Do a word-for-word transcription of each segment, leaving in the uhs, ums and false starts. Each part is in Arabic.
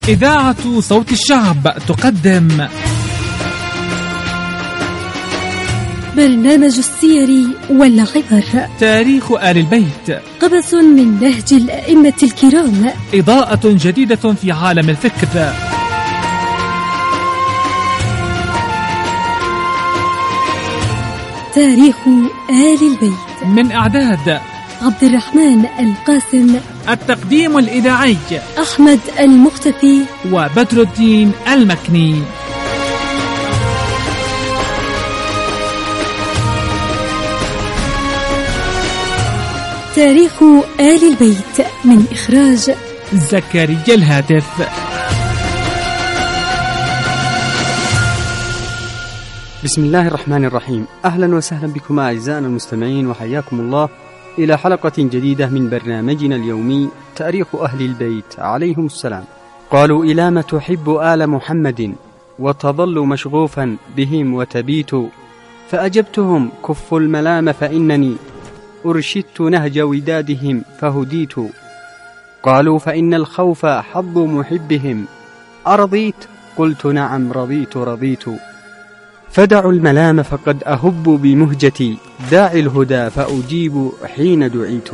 إذاعة صوت الشعب تقدم برنامج السير والعبر، تاريخ آل البيت، قبس من نهج الأئمة الكرام، إضاءة جديدة في عالم الفكر. تاريخ آل البيت، من إعداد عبد الرحمن القاسم، التقديم الإذاعي أحمد المختفي وبدر الدين المكني. تاريخ آل البيت من إخراج زكريا الهاتف. بسم الله الرحمن الرحيم. أهلا وسهلا بكم أعزائنا المستمعين، وحياكم الله إلى حلقة جديدة من برنامجنا اليومي تاريخ أهل البيت عليهم السلام. قالوا: إلى تحب آل محمد وتظل مشغوفا بهم وتبيت؟ فأجبتهم: كف الملام فإنني أرشدت نهج ودادهم فهديت. قالوا: فإن الخوف حظ محبهم، أرضيت؟ قلت: نعم رضيت رضيت. فدعوا الملام فقد أهب بمهجتي، داعي الهدى فأجيب حين دعيت.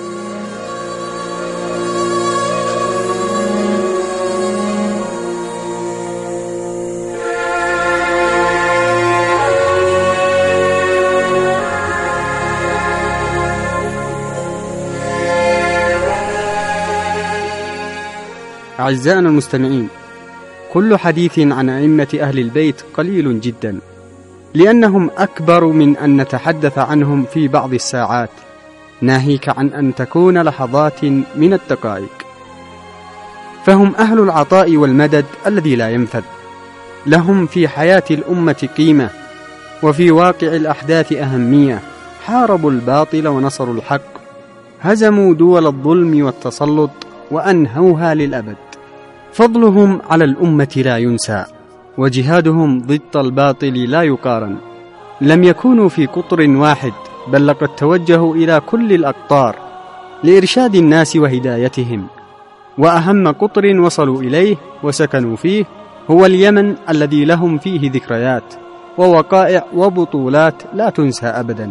أعزائنا المستمعين، كل حديث عن أئمة أهل البيت قليل جدا، لأنهم أكبر من أن نتحدث عنهم في بعض الساعات، ناهيك عن أن تكون لحظات من الدقائق. فهم أهل العطاء والمدد الذي لا ينفذ، لهم في حياة الأمة قيمة، وفي واقع الأحداث أهمية. حاربوا الباطل ونصروا الحق، هزموا دول الظلم والتسلط وأنهوها للأبد. فضلهم على الأمة لا ينسى، وجهادهم ضد الباطل لا يقارن. لم يكونوا في قطر واحد، بل لقد توجهوا إلى كل الأقطار لإرشاد الناس وهدايتهم. وأهم قطر وصلوا إليه وسكنوا فيه هو اليمن، الذي لهم فيه ذكريات ووقائع وبطولات لا تنسى أبدا.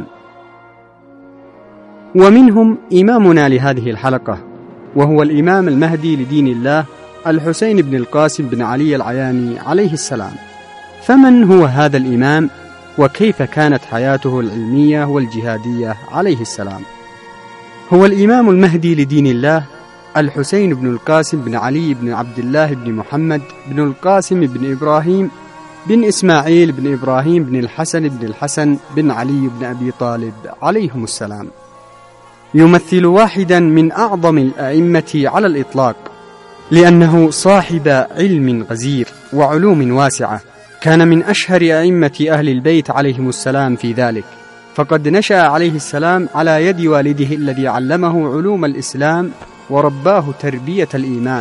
ومنهم إمامنا لهذه الحلقة، وهو الإمام المهدي لدين الله الحسين بن القاسم بن علي العياني عليه السلام. فمن هو هذا الإمام، وكيف كانت حياته العلمية والجهادية عليه السلام؟ هو الإمام المهدي لدين الله الحسين بن القاسم بن علي بن عبد الله بن محمد بن القاسم بن إبراهيم بن إسماعيل بن إبراهيم بن الحسن بن الحسن بن علي بن أبي طالب عليهم السلام. يمثل واحدا من أعظم الأئمة على الإطلاق، لأنه صاحب علم غزير وعلوم واسعة، كان من أشهر أئمة أهل البيت عليهم السلام في ذلك. فقد نشأ عليه السلام على يد والده الذي علمه علوم الإسلام ورباه تربية الإيمان،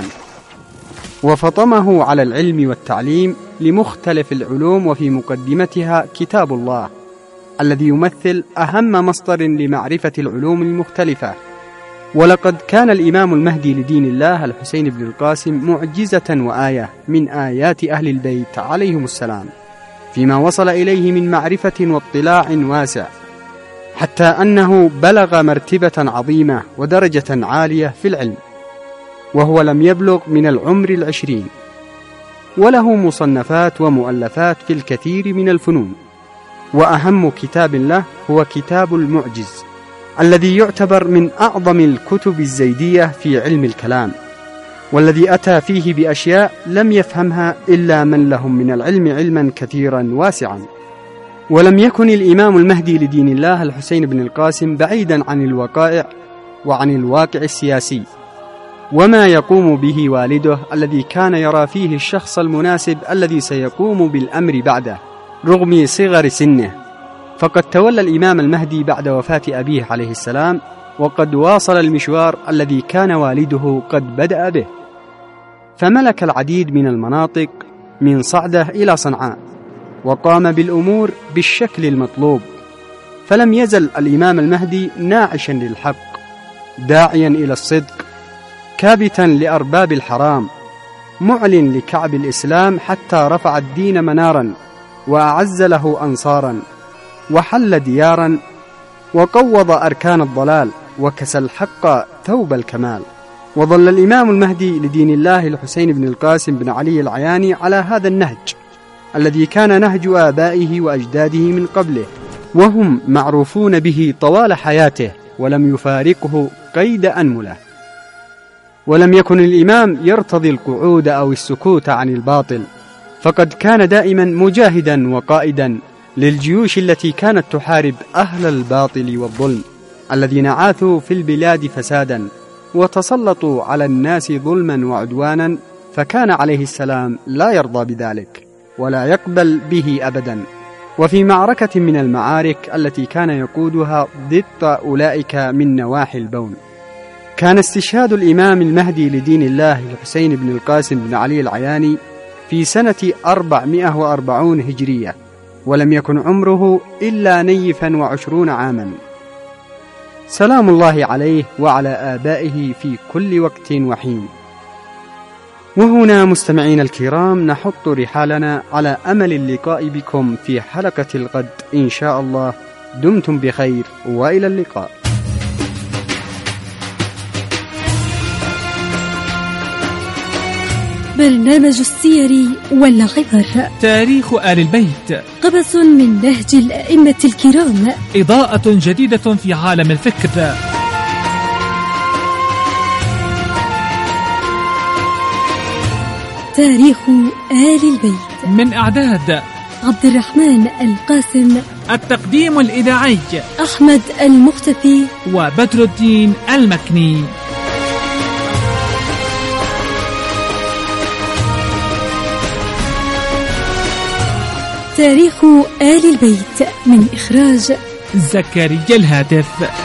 وفطمه على العلم والتعليم لمختلف العلوم، وفي مقدمتها كتاب الله الذي يمثل أهم مصدر لمعرفة العلوم المختلفة. ولقد كان الإمام المهدي لدين الله الحسين بن القاسم معجزة وآية من آيات أهل البيت عليهم السلام، فيما وصل إليه من معرفة واطلاع واسع، حتى أنه بلغ مرتبة عظيمة ودرجة عالية في العلم، وهو لم يبلغ من العمر العشرين، وله مصنفات ومؤلفات في الكثير من الفنون. وأهم كتاب له هو كتاب المعجز، الذي يعتبر من أعظم الكتب الزيدية في علم الكلام، والذي أتى فيه بأشياء لم يفهمها إلا من لهم من العلم علما كثيرا واسعا. ولم يكن الإمام المهدي لدين الله الحسين بن القاسم بعيدا عن الوقائع وعن الواقع السياسي، وما يقوم به والده الذي كان يرى فيه الشخص المناسب الذي سيقوم بالأمر بعده رغم صغر سنه. فقد تولى الإمام المهدي بعد وفاة أبيه عليه السلام، وقد واصل المشوار الذي كان والده قد بدأ به، فملك العديد من المناطق من صعدة إلى صنعاء، وقام بالأمور بالشكل المطلوب. فلم يزل الإمام المهدي ناعشا للحق، داعيا إلى الصدق، كابتا لأرباب الحرام، معلن لكعب الإسلام حتى رفع الدين منارا وأعز له أنصارا وحل ديارا وقوض أركان الضلال وكسى الحق ثوب الكمال. وظل الإمام المهدي لدين الله الحسين بن القاسم بن علي العياني على هذا النهج الذي كان نهج آبائه وأجداده من قبله، وهم معروفون به طوال حياته ولم يفارقه قيد أنملة. ولم يكن الإمام يرتضي القعود أو السكوت عن الباطل، فقد كان دائما مجاهدا وقائدا للجيوش التي كانت تحارب أهل الباطل والظلم الذين عاثوا في البلاد فسادا وتسلطوا على الناس ظلما وعدوانا، فكان عليه السلام لا يرضى بذلك ولا يقبل به أبدا. وفي معركة من المعارك التي كان يقودها ضد أولئك من نواحي البون، كان استشهاد الإمام المهدي لدين الله الحسين بن القاسم بن علي العياني في سنة أربعمائة وأربعين هجرية، ولم يكن عمره إلا نيفا وعشرون عاما. سلام الله عليه وعلى آبائه في كل وقت وحين. وهنا مستمعين الكرام نحط رحالنا على أمل اللقاء بكم في حلقة الغد إن شاء الله. دمتم بخير وإلى اللقاء. برنامج السير والعبر، تاريخ آل البيت، قبس من نهج الأئمة الكرام، إضاءة جديدة في عالم الفكر. تاريخ آل البيت، من إعداد عبد الرحمن القاسم، التقديم الإذاعي أحمد المختفي وبدر الدين المكني. تاريخ آل البيت من إخراج زكريا الهاتف.